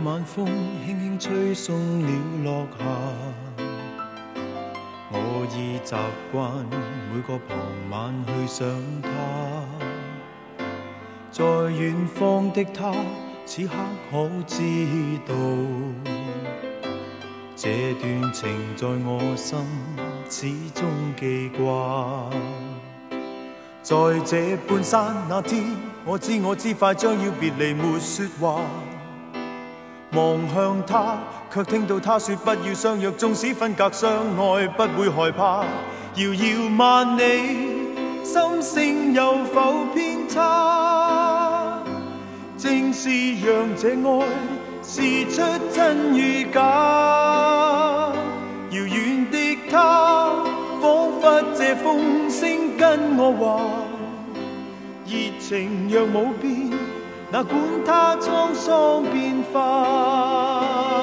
晚風輕輕吹送了落下，我已習慣每個傍晚去想他，在遠方的他此刻可知道，這段情在我心始終記掛。在這半山那天，我知快將要別離，沒說話。望向他，卻聽到他說不要相約，縱使分隔相愛，不會害怕。遙遙萬里，心聲有否偏差？正是讓這愛試出真與假。遙遠的他，彷彿這風聲跟我話，熱情若冇變，哪管他滄桑變化。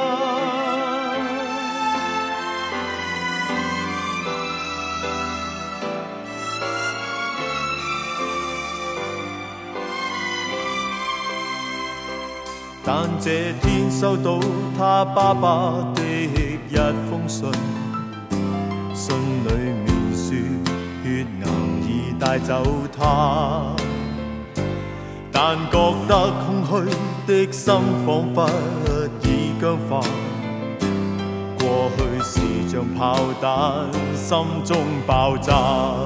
但這天收到他爸爸的一封信，信裏面說血癌已帶走他，但覺得空虛的心彷彿已僵化。過去是像炮彈，心中爆炸。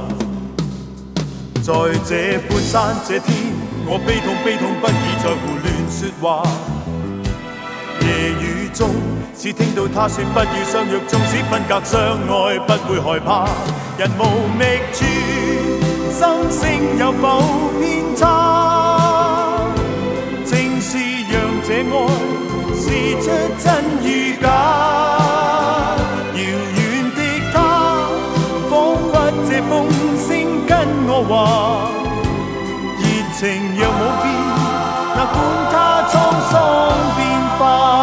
在這半山這天，我悲痛不已在胡亂說話。夜雨中，只聽到他說不要相約，縱使分隔相愛，不會害怕。人無覓處，心聲有否偏差？正是讓這愛試出真與假。遙遠的他，彷彿這風聲跟我話，熱情若冇變，哪管他滄桑變化。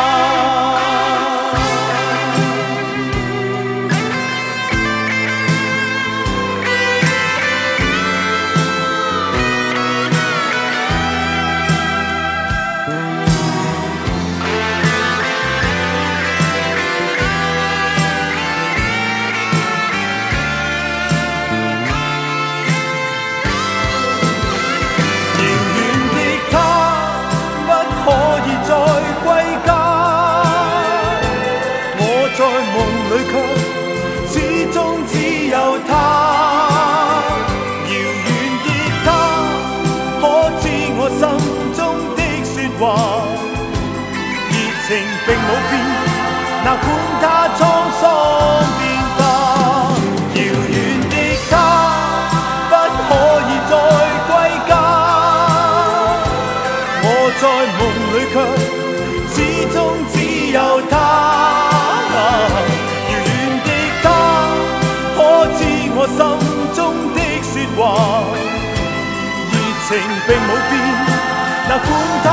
情並冇變，哪管他滄桑變化。遙遠的他，不可以再歸家。我在夢裏卻始終只有他。遙遠的他，可知我心中的説話？熱情並冇變，哪管他